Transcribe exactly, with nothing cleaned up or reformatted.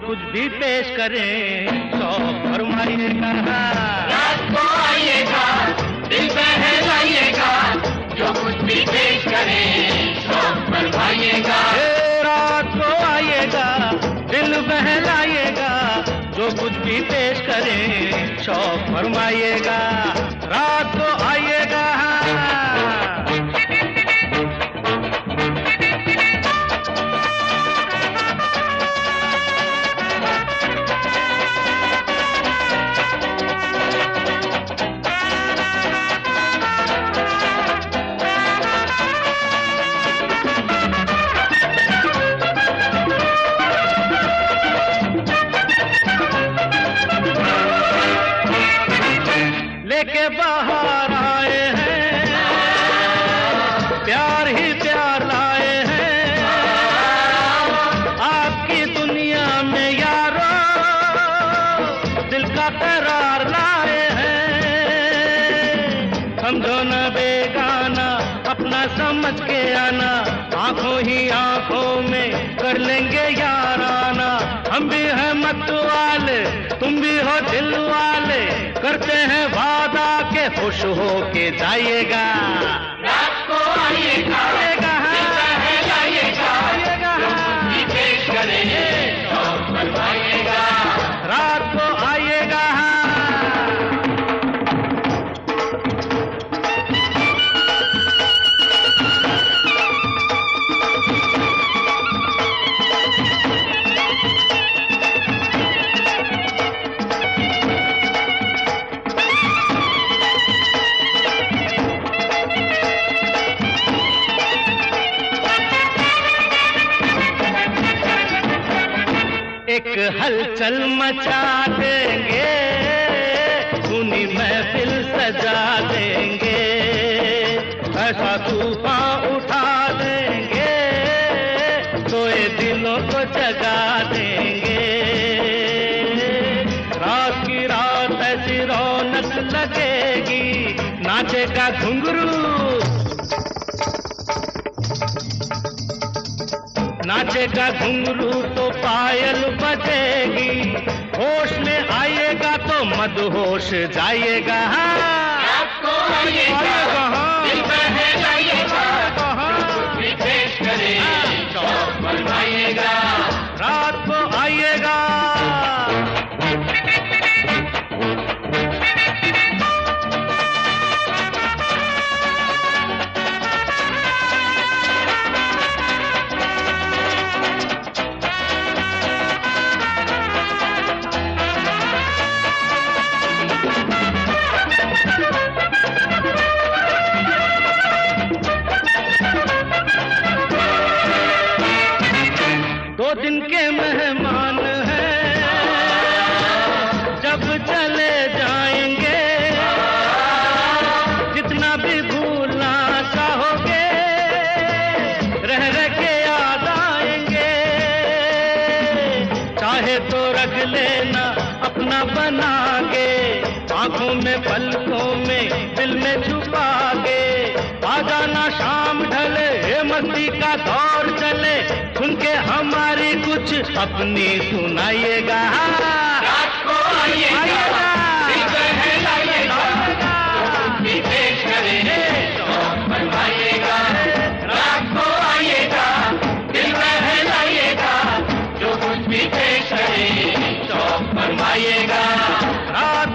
कुछ भी पेश करें शौक फरमाइएगा। रात को आइएगा, दिल बहलाइएगा, जो कुछ भी पेश करें शौक फरमाइएगा। रात को आइएगा, दिल बहलाइएगा, जो कुछ भी पेश करें शौक फरमाइएगा। रात को आइएगा। लेके बाहर आए हैं, प्यार ही प्यार लाए हैं, आपकी दुनिया में यारो दिल का करार लाए हैं। समझो न बेगाना, अपना समझ के आना, आंखों ही आंखों में कर लेंगे याराना। हम भी हैं मत वाले, तुम भी हो दिल वाले, करते हैं वादा के खुश हो के जाइएगा। रात को आइएगा, आइएगा, बहलाइएगा, जो कुछ भी पेश करें शौक फरमाइएगा। रात को आइएगा। एक हलचल मचा देंगे, सुनी महफिल सजा देंगे, ऐसा तूफान उठा देंगे, सोए दिलों को जगा देंगे। रात की रात ऐसी रौनक लगेगी, नाचेगा घुंघरू, नाचेगा घुंघरू तो पायल बजेगी, होश में आइएगा तो मदहोश जाइएगा। रात को आइएगा, दिल बहलाइएगा, जो कुछ भी पेश करें शौक फरमाइएगा। रात को आइएगा। दो दिन के मेहमान हैं, जब चले जाएंगे, जितना भी भूलना चाहोगे, रह रह के याद आएंगे। चाहे तो रख लेना अपना बना के, आंखों में पलकों में दिल में छुपा के, आ जाना शाम ढले, ये मस्ती का दौर चले, सुन के हमारी कुछ अपनी सुनाइएगा। रात को आइएगा, दिल बहलाइएगा, जो कुछ भी पेश करें शौक फरमाइएगा। रात को आइएगा, दिल बहलाइएगा, जो कुछ भी पेश करें शौक फरमाइएगा। रात